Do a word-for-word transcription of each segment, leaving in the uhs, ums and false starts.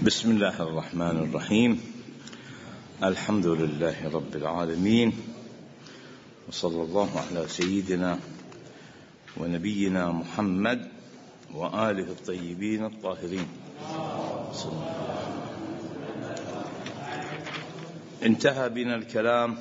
بسم الله الرحمن الرحيم. الحمد لله رب العالمين، وصلى الله على سيدنا ونبينا محمد وآله الطيبين الطاهرين. انتهى بنا الكلام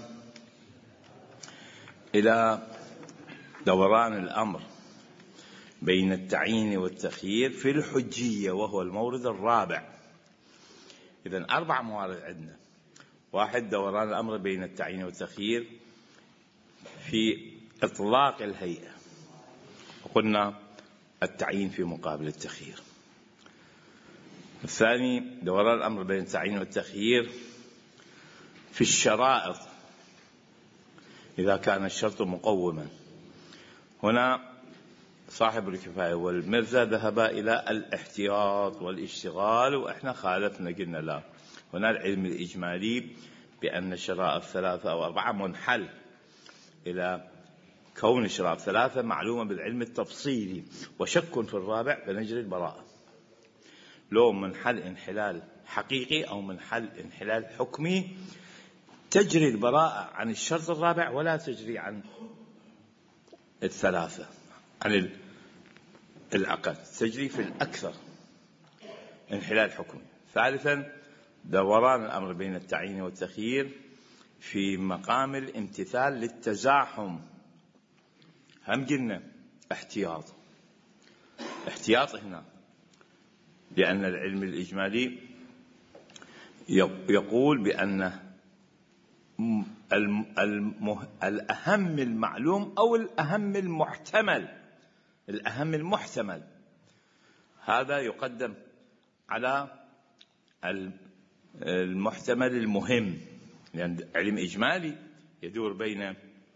إلى دوران الأمر بين التعيين والتخيير في الحجية، وهو المورد الرابع. إذن أربع موارد عندنا: واحد، دوران الأمر بين التعيين والتخيير في إطلاق الهيئة، وقلنا التعيين في مقابل التخيير. الثاني، دوران الأمر بين التعيين والتخيير في الشرائط إذا كان الشرط مقوما. هنا صاحب الكفاية والمرزا ذهبا إلى الاحتياط والاشتغال، وإحنا خالفنا، قلنا لا، هنا العلم الإجمالي بأن الشرائط ثلاثة أو أربعة منحل إلى كون الشرائط ثلاثة معلومة بالعلم التفصيلي، وشك في الرابع فنجري البراءة. لو منحل انحلال حقيقي أو منحل انحلال حكمي، تجري البراءة عن الشرط الرابع ولا تجري عن الثلاثة، عن العقد، تجري في الأكثر انحلال حكمي. ثالثا، دوران الأمر بين التعيين والتخيير في مقام الامتثال للتزاحم. هم قلنا احتياط احتياط هنا، لأن العلم الإجمالي يقول بأن الأهم المعلوم أو الأهم المحتمل الأهم المحتمل هذا يقدم على المحتمل المهم، لأن يعني علم إجمالي يدور بين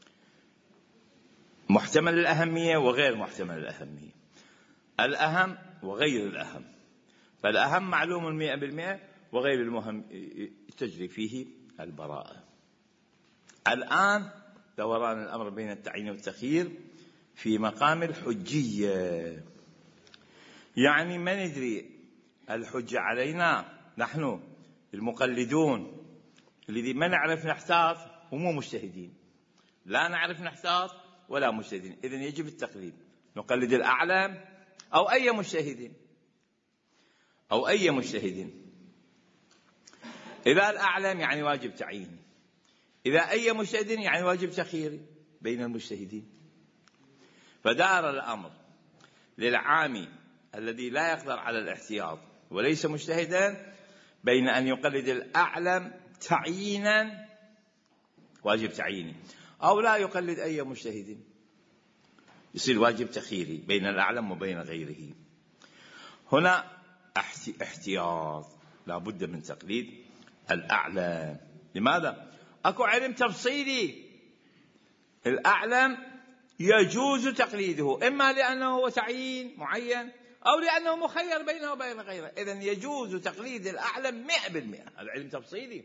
محتمل الأهمية وغير محتمل الأهمية، الأهم وغير الأهم. فالأهم معلوم المئة بالمئة، وغير المهم تجري فيه البراءة. الآن دوران الأمر بين التعيين والتخيير في مقام الحجية، يعني ما ندري الحجة علينا نحن المقلدون الذي ما نعرف نحتاط ومو مجتهدين، لا نعرف نحتاط ولا مجتهدين، إذن يجب التقليد، نقلد الأعلم أو أي مجتهدين أو أي مجتهدين. إذا الأعلم يعني واجب تعييني، إذا أي مجتهد يعني واجب تخييري بين المجتهدين. فدار الأمر للعامي الذي لا يقدر على الاحتياط وليس مجتهدا بين أن يقلد الأعلم تعيينا واجب تعييني، أو لا يقلد أي مجتهد يصير واجب تخييري بين الأعلم وبين غيره. هنا احتياط، لا بد من تقليد الأعلم. لماذا؟ أكو علم تفصيلي الأعلم يجوز تقليده، إما لأنه هو تعيين معين أو لأنه مخير بينه وبين غيره، إذن يجوز تقليد الأعلم مئة بالمئة. هذا علم تفصيلي،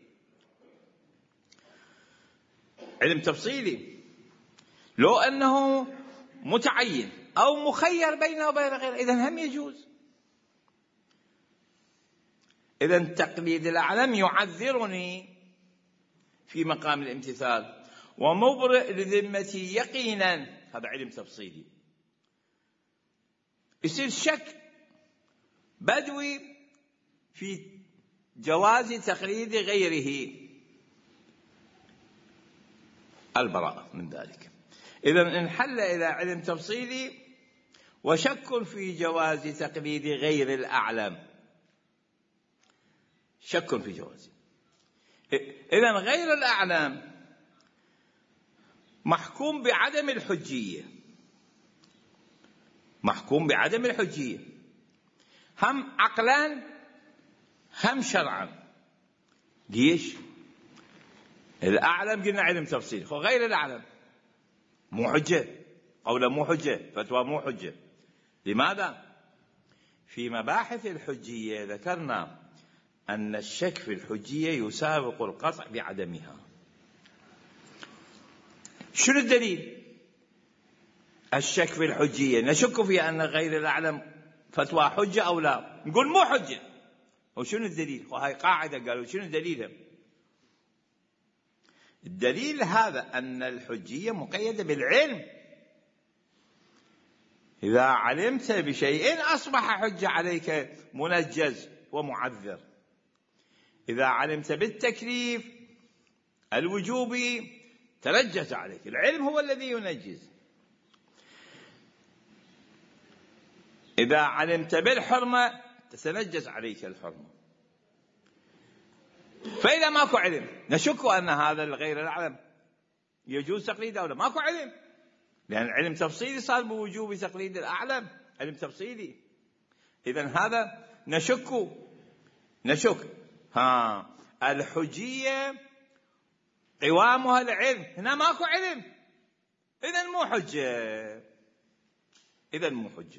علم تفصيلي. لو أنه متعين أو مخير بينه وبين غيره إذن هم يجوز. إذن تقليد الأعلم يعذرني في مقام الامتثال ومبرئ لذمتي يقينا، هذا علم تفصيلي. يصير شك بدوي في جواز تقليد غيره، البراءة من ذلك. إذن انحل إلى علم تفصيلي وشك في جواز تقليد غير الأعلم، شك في جوازه. إذن غير الأعلم محكوم بعدم الحجية، محكوم بعدم الحجية هم عقلا هم شرعا. ليش؟ الأعلم قلنا علم تفصيل، وغير الأعلم مو حجة، قولا مو حجة، فتوى مو حجة. لماذا؟ في مباحث الحجية ذكرنا أن الشك في الحجية يسابق القطع بعدمها. شنو الدليل؟ الشك في الحجية، نشك في أن غير الأعلم فتوى حجة أو لا، نقول مو حجة، وشنو الدليل؟ وهي قاعدة قالوا شنو دليلها؟ الدليل هذا أن الحجية مقيدة بالعلم. إذا علمت بشيء أصبح حجة عليك منجز ومعذر. إذا علمت بالتكليف الوجوبي تنجز عليك، العلم هو الذي ينجز. إذا علمت بالحرمة تتنجز عليك الحرمة. فإذا ماكو علم نشك أن هذا الغير الأعلم يجوز تقليده أو لا، ماكو علم، لأن العلم تفصيلي صار بوجوب تقليد الأعلم، علم تفصيلي. إذن هذا نشك نشك ها الحجية قوامها العلم، هنا ماكو علم، إذن مو حجة، إذن مو حجة.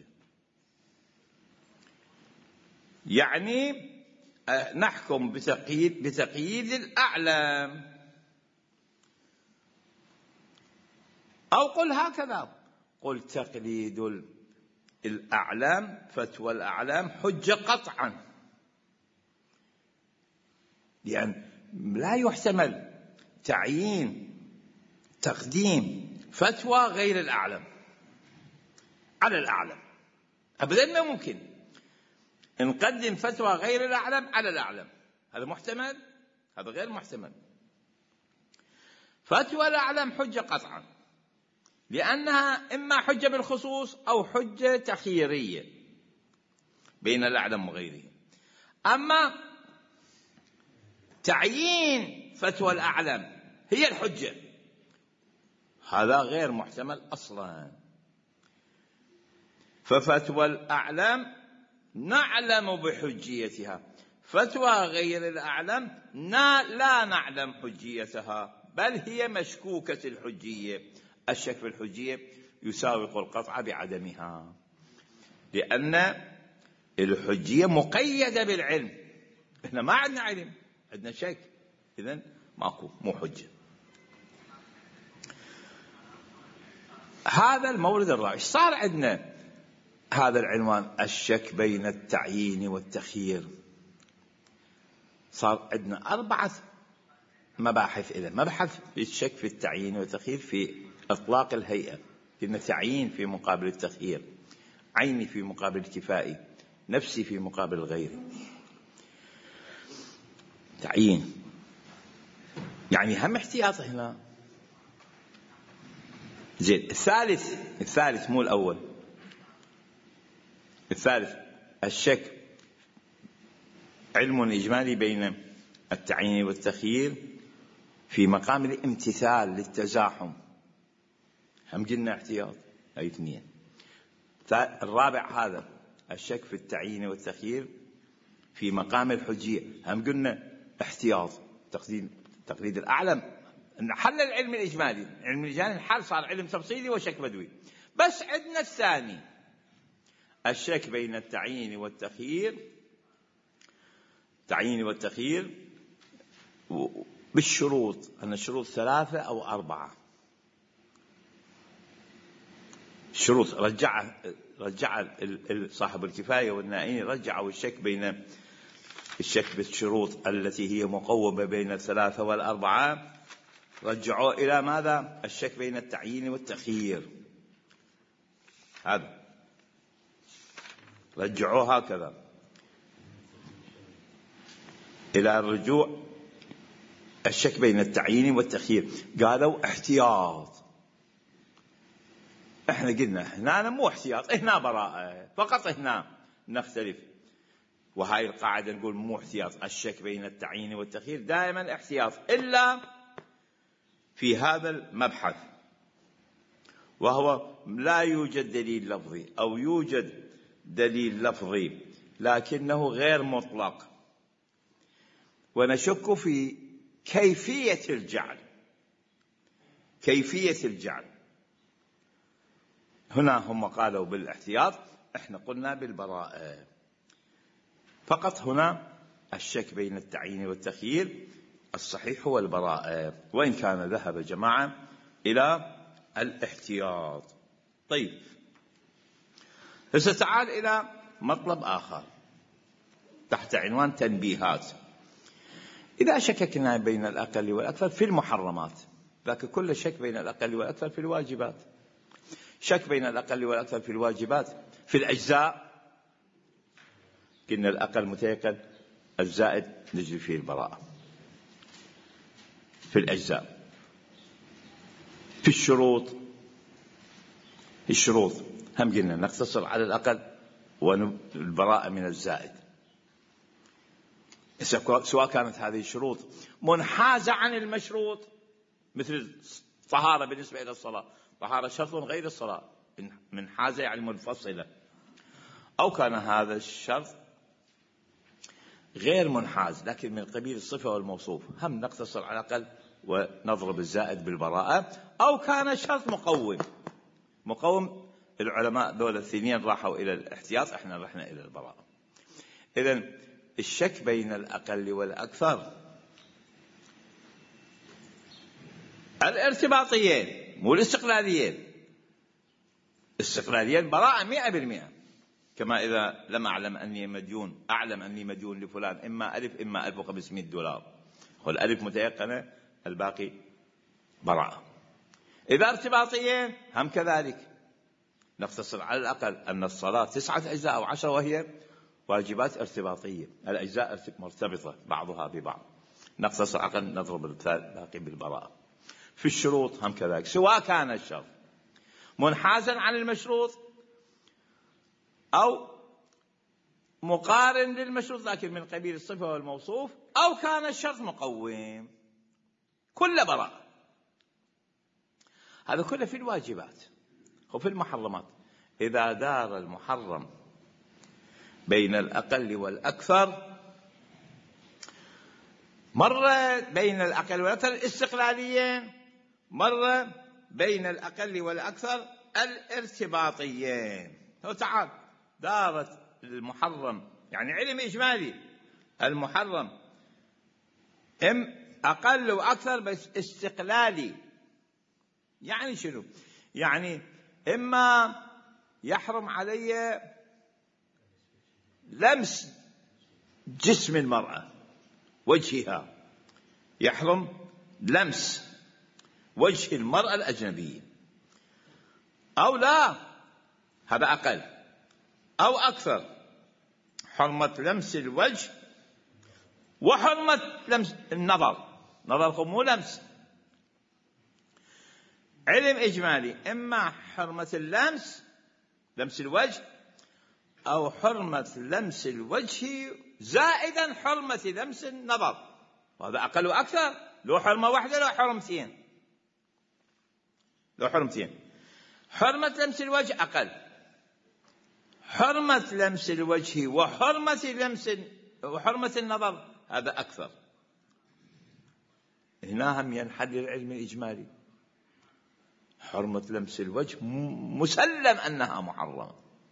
يعني نحكم بتقييد بتقييد الأعلم. أو قل هكذا، قل تقليد الأعلام فتوى الأعلام حجة قطعا، لأن لا يحتمل تعيين تقديم فتوى غير الأعلم على الأعلم أبدا، ما ممكن نقدم فتوى غير الأعلم على الأعلم، هذا محتمل؟ هذا غير محتمل. فتوى الأعلم حجة قطعا، لأنها إما حجة بالخصوص أو حجة تخييرية بين الأعلم وغيره. أما تعيين فتوى الأعلم هي الحجة، هذا غير محتمل أصلا. ففتوى الأعلم نعلم بحجيتها، فتوى غير الأعلم لا نعلم حجيتها، بل هي مشكوكة الحجية. الشك في الحجية يساوق القطع بعدمها، لأن الحجية مقيدة بالعلم، إحنا ما عندنا علم، عندنا شك، إذن ماكو، مو حجة. هذا المورد الرابع. صار عندنا هذا العنوان الشك بين التعيين والتخيير، صار عندنا أربعة مباحث. إذا مبحث في الشك في التعيين والتخيير في إطلاق الهيئة، إن تعيين في مقابل التخيير، عيني في مقابل الكفائي، نفسي في مقابل غيري. تعيين يعني هم احتياط هنا. زين، الثالث الثالث مو الأول، الثالث الشك علم إجمالي بين التعيين والتخيير في مقام الامتثال للتزاحم، هم قلنا احتياط، هاي اثنين. الرابع هذا الشك في التعيين والتخيير في مقام الحجية، هم قلنا احتياط، تقليد تقليد الأعلم. حل العلم الإجمالي، العلم الإجمالي الحل صار علم تفصيلي وشك بدوي. بس عندنا الثاني الشك بين التعيين والتخيير، التعيين والتخيير بالشروط، أن الشروط ثلاثة أو أربعة شروط. رجع رجع صاحب الكفاية والنائين رجعوا الشك بين الشك بالشروط التي هي مقومة بين الثلاثة والأربعة، رجعوا إلى ماذا؟ الشك بين التعيين والتخيير، هذا رجعوه هكذا إلى الرجوع الشك بين التعيين والتخيير. قالوا احتياط، احنا قلنا هنا مو احتياط، هنا براءة فقط، هنا نختلف. وهاي القاعدة نقول مو احتياط، الشك بين التعيين والتخيير دائما احتياط، إلا في هذا المبحث، وهو لا يوجد دليل لفظي أو يوجد دليل لفظي لكنه غير مطلق، ونشك في كيفية الجعل، كيفية الجعل. هنا هم قالوا بالاحتياط، احنا قلنا بالبراءة. فقط هنا الشك بين التعيين والتخيير الصحيح هو البراءة، وإن كان ذهب جماعة إلى الاحتياط. طيب، هسه تعال إلى مطلب آخر. تحت عنوان تنبيهات. إذا شككنا بين الأقل والأكثر في المحرمات، لكن كل شك بين الأقل والأكثر في الواجبات. شك بين الأقل والأكثر في الواجبات في الأجزاء، كنا الأقل متيقن، الزائد نجري فيه البراءة. في الأجزاء. في الشروط، الشروط هم قلنا نقتصر على الأقل والبراءة من الزائد، سواء كانت هذه الشروط منحازة عن المشروط، مثل الطهارة بالنسبة إلى الصلاة، طهارة شرط غير الصلاة، منحازة يعني منفصلة، أو كان هذا الشرط غير منحاز لكن من قبيل الصفة والموصوف، هم نقتصر على الأقل ونضرب الزائد بالبراءة، أو كان شرط مقوم. مقوم العلماء دول الثانيين راحوا إلى الاحتياط، احنا رحنا إلى البراءة. إذن الشك بين الأقل والأكثر الارتباطيين مو الاستقلاليين. استقلاليين براءة مئة بالمئة، كما إذا لم أعلم أني مديون، أعلم أني مديون لفلان إما ألف إما ألف وخمسمائة دولار، والألف متيقنة، الباقي براءة. إذا ارتباطيين هم كذلك، نقتصر على الأقل أن الصلاة تسعة أجزاء أو عشرة، وهي واجبات ارتباطية، الأجزاء مرتبطة بعضها ببعض، نقتصر على الأقل نضرب الباقي بالبراءة. في الشروط هم كذلك، سواء كان الشرط منحازا عن المشروط أو مقارن للمشروط لكن من قبيل الصفة والموصوف، أو كان الشرط مقوم، كل براءة. هذا كله في الواجبات. وفي المحرمات إذا دار المحرم بين الأقل والأكثر، مرة بين الأقل والأكثر الاستقلاليين، مرة بين الأقل والأكثر الارتباطيين. تعال دارت المحرم، يعني علم إجمالي، المحرم ام أقل وأكثر بس استقلالي. يعني شنو؟ يعني إما يحرم علي لمس جسم المرأة، وجهها، يحرم لمس وجه المرأة الأجنبية، أو لا، هذا أقل، أو أكثر، حرمة لمس الوجه وحرمة لمس النظر، نظركم مو لمس. علم إجمالي، إما حرمة اللمس، لمس الوجه، أو حرمة لمس الوجه زائدا حرمة لمس النظر، وهذا أقل وأكثر، لو حرمة واحدة لو حرمتين، لو حرمتين. حرمة لمس الوجه أقل، حرمة لمس الوجه وحرمة لمس وحرمة النظر هذا أكثر. هنا هم ينحل العلم الإجمالي. حرمة لمس الوجه مسلم أنها محرمة،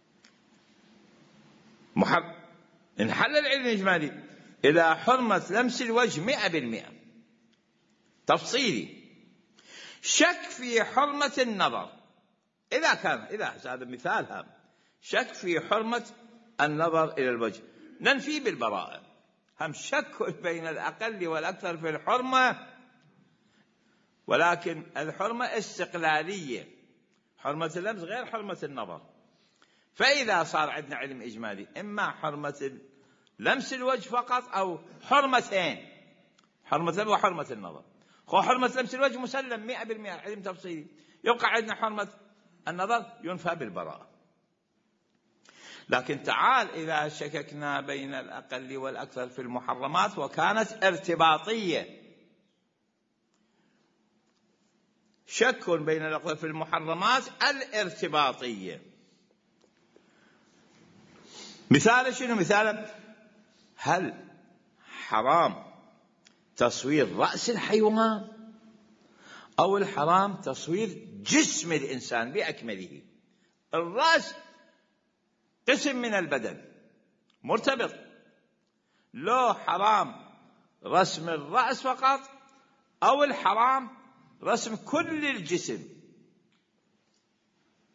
محرم. انحل العلم الإجمالي إلى حرمة لمس الوجه مئة بالمئة. تفصيلي شك في حرمة النظر، إذا كان إذا هذا مثال هام، شك في حرمة النظر إلى الوجه، ننفي بالبراءة. هم شك بين الأقل والأكثر في الحرمة، ولكن الحرمة استقلالية، حرمة اللمس غير حرمة النظر. فإذا صار عندنا علم إجمالي، إما حرمة لمس الوجه فقط أو حرمتين، حرمة اللمس وحرمة النظر. خو حرمة لمس الوجه مسلم مئة بالمئة، علم تفصيلي. يبقى عندنا حرمة النظر ينفى بالبراءة. لكن تعال إذا شككنا بين الأقل والأكثر في المحرمات وكانت ارتباطية، شك بين الأقل في المحرمات الارتباطية. مثال شنو؟ مثال هل حرام تصوير رأس الحيوان أو الحرام تصوير جسم الإنسان بأكمله؟ الرأس قسم من البدن مرتبط، لو حرام رسم الرأس فقط أو الحرام رسم كل الجسم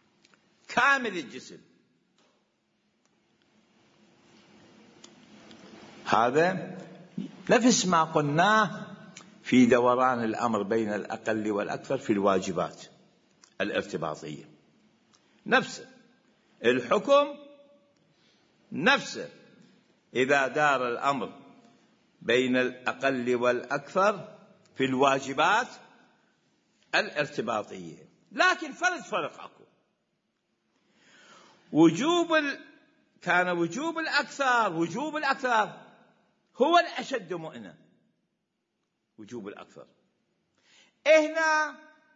كامل الجسم. هذا نفس ما قلناه في دوران الأمر بين الأقل والأكثر في الواجبات الارتباطية، نفسه الحكم نفسه. إذا دار الأمر بين الأقل والأكثر في الواجبات الارتباطية، لكن فرد فرق أكو. وجوب ال... كان وجوب الأكثر وجوب الأكثر هو الأشد مؤنة، وجوب الأكثر. هنا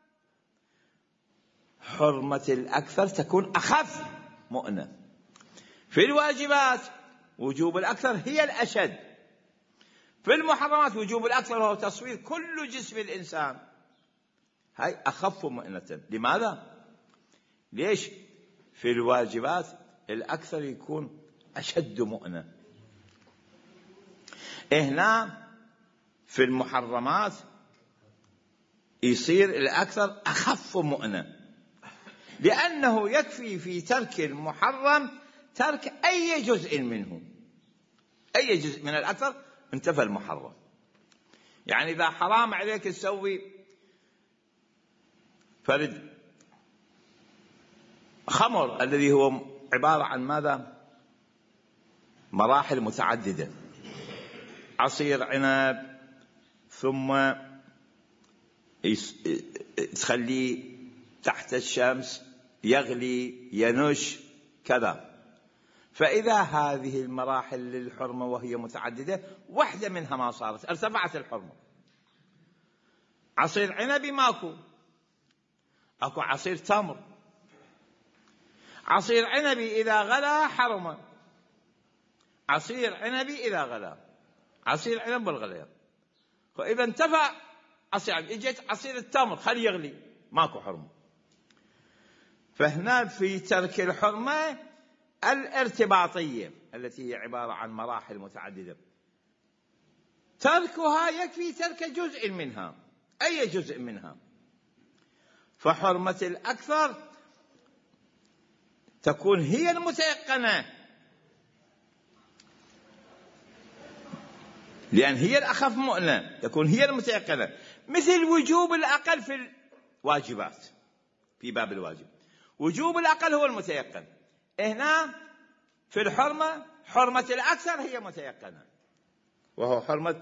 حرمة الأكثر تكون أخف مؤنة. في الواجبات وجوب الأكثر هي الأشد. في المحرمات وجوب الأكثر هو تصوير كل جسم الإنسان، هاي أخف مؤنة. لماذا؟ ليش؟ في الواجبات الأكثر يكون أشد مؤنة، هنا في المحرمات يصير الأكثر أخف مؤنة، لأنه يكفي في ترك المحرم ترك أي جزء منه، أي جزء من الأكثر انتفى المحرم. يعني إذا حرام عليك تسوي فرد خمر الذي هو عبارة عن ماذا؟ مراحل متعددة، عصير عنب ثم تخليه تحت الشمس يغلي ينش كذا. فإذا هذه المراحل للحرمة وهي متعددة واحدة منها ما صارت ارتفعت الحرمة. عصير عنبي ماكو، أكو عصير تمر. عصير عنبي إذا غلا حرمة، عصير عنبي إذا غلا، عصير عنب والغليان. فإذا انتفع عصير، اجت عصير التمر خلي يغلي ماكو حرمة. فهنا في ترك الحرمة الارتباطية التي هي عبارة عن مراحل متعددة، تركها يكفي ترك جزء منها، أي جزء منها. فحرمة الأكثر تكون هي المتيقنة، لأن هي الأخف مؤنة، تكون هي المتيقنة، مثل وجوب الأقل في الواجبات. في باب الواجب وجوب الأقل هو المتيقن، هنا في الحرمة حرمة الأكثر هي متيقنة، وهو حرمة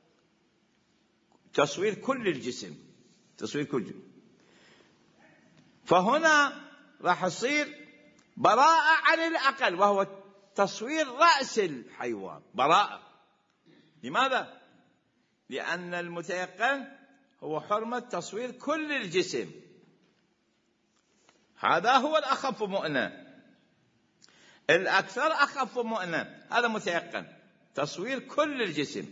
تصوير كل الجسم، تصوير كل جسم. فهنا راح يصير براءة عن الأقل وهو تصوير رأس الحيوان، براءة. لماذا؟ لأن المتيقن هو حرمة تصوير كل الجسم، هذا هو الأخف مؤنة. الأكثر أخف مؤنة، هذا متيقن تصوير كل الجسم.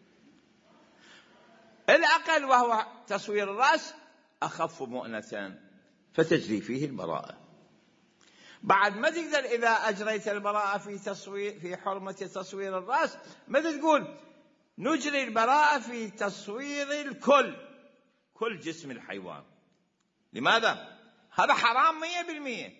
الأقل وهو تصوير الرأس أخف مؤنة، فتجري فيه البراءة. بعد ما تقدر إذا أجريت البراءة في تصوير في حرمة تصوير الرأس، ما تقول نجري البراءة في تصوير الكل، كل جسم الحيوان. لماذا؟ هذا حرام مية بالمية،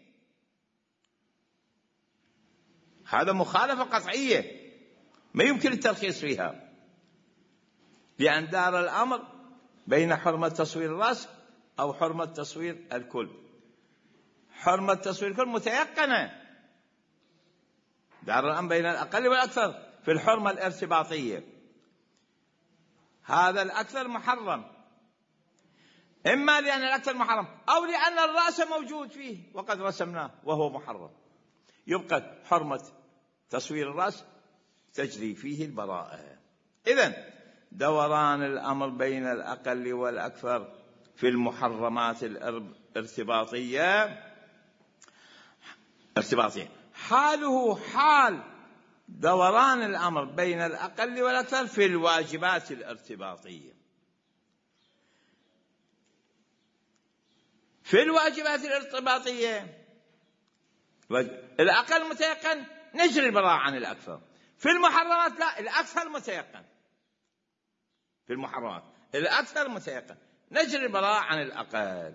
هذا مخالفة قطعية ما يمكن الترخيص فيها، لأن دار الأمر بين حرمة تصوير الرأس أو حرمة تصوير الكل. حرمة تصوير الكل متيقنة، دار الأمر بين الأقل والأكثر في الحرمة الارتباطية. هذا الأكثر محرم، إما لأن الأكثر محرم أو لأن الرأس موجود فيه وقد رسمناه وهو محرم، يبقى حرمة تصوير الرأس تجري فيه البراءة. إذن دوران الأمر بين الأقل والأكثر في المحرمات الارتباطية ارتباطية حاله حال دوران الأمر بين الأقل والأكثر في الواجبات الارتباطية. في الواجبات الارتباطية الأقل متيقن نجري البراءة عن الأكثر. في المحرمات لا، الأكثر متيقن. في المحرمات الأكثر متيقن نجري البراءة عن الأقل.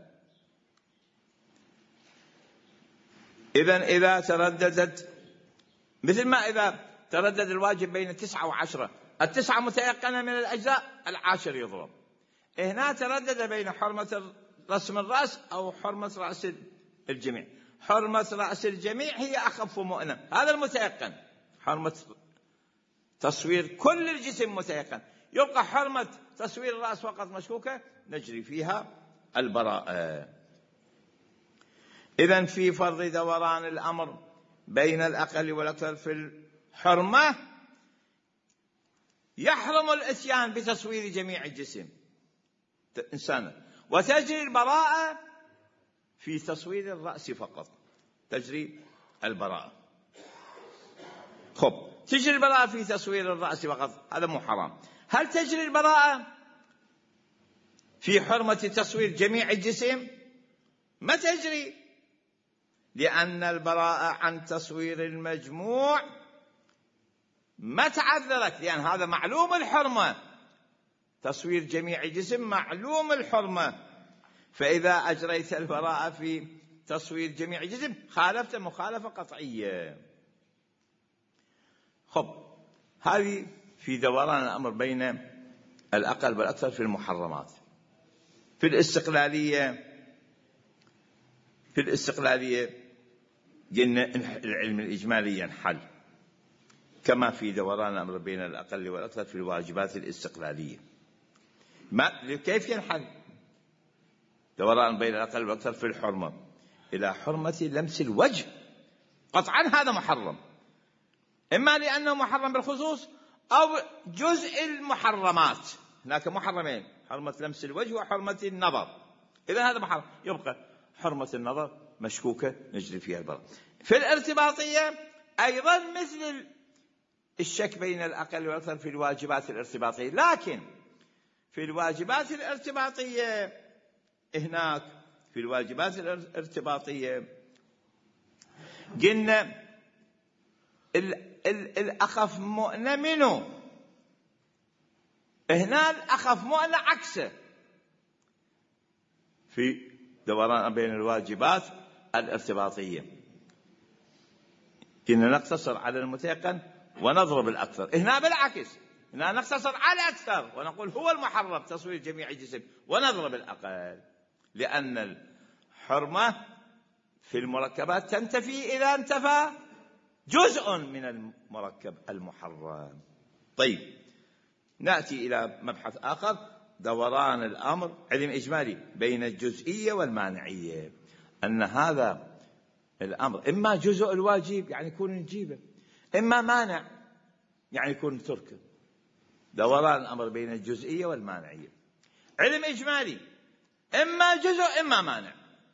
إذن إذا ترددت، مثل ما إذا تردد الواجب بين تسعة وعشرة، التسعة متيقنة من الأجزاء، العاشر يضرب. هنا تردد بين حرمة رسم الرأس أو حرمة رأس الجميع. حرمة رأس الجميع هي أخف مؤنة، هذا المتيقن. حرمة تصوير كل الجسم متيقن، يبقى حرمة تصوير الرأس فقط مشكوكة، نجري فيها البراءة. إذن في فرض دوران الأمر بين الأقل والأكثر في الحرمة يحرم الإتيان بتصوير جميع الجسم إنسانا، وتجري البراءة في تصوير الرأس فقط، تجري البراءة. خب، تجري البراءة في تصوير الرأس فقط، هذا مو حرام. هل تجري البراءة في حرمة تصوير جميع الجسم؟ ما تجري، لأن البراءة عن تصوير المجموع ما تعذرت، لأن هذا معلوم الحرمة، تصوير جميع الجسم معلوم الحرمة. فإذا أجريت البراءة في تصوير جميع الجسم خالفت مخالفة قطعية. خب، هذه في دوران الأمر بين الأقل والأكثر في المحرمات. في الاستقلالية في الاستقلالية قلنا العلم الإجمالي ينحل كما في دوران الأمر بين الأقل والأكثر في الواجبات الاستقلالية. ما كيف ينحل دوران بين الأقل والأكثر في الحرمة؟ إلى حرمة لمس الوجه، قطعا هذا محرم، إما لأنه محرم بالخصوص أو جزء المحرمات. هناك محرمين، حرمة لمس الوجه وحرمة النظر، إذا هذا محرم، يبقى حرمة النظر مشكوكة، نجري فيها البراءة. في الارتباطية أيضا مثل الشك بين الأقل والأكثر في الواجبات الارتباطية، لكن في الواجبات الارتباطية هناك في الواجبات الارتباطية قلنا الأخف مؤنة منه، هنا الأخف مؤنة عكسه في دوران بين الواجبات الارتباطية. كنا نقتصر على المتيقن ونضرب الأكثر، هنا بالعكس، هنا نقتصر على الأكثر ونقول هو المحرم تصوير جميع الجسم ونضرب الأقل، لأن الحرمة في المركبات تنتفي إذا انتفى جزء من المركب المحرم. طيب، نأتي إلى مبحث آخر، دوران الأمر علم إجمالي بين الجزئية والمانعية، أن هذا الأمر إما جزء الواجب يعني يكون نجيبه، إما مانع يعني يكون تركه. دوران الأمر بين الجزئية والمانعية، علم إجمالي إما جزء إما مانع.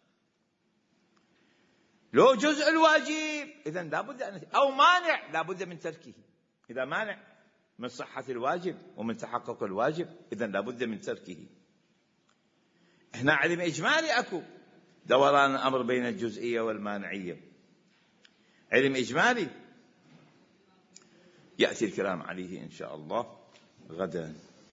لو جزء الواجب إذن لابد أن، أو مانع لابد من تركه. إذا مانع من صحة الواجب ومن تحقق الواجب إذن لابد من تركه. هنا علم إجمالي أكو دوران الأمر بين الجزئية والمانعية، علم إجمالي يأتي الكلام عليه إن شاء الله غدا.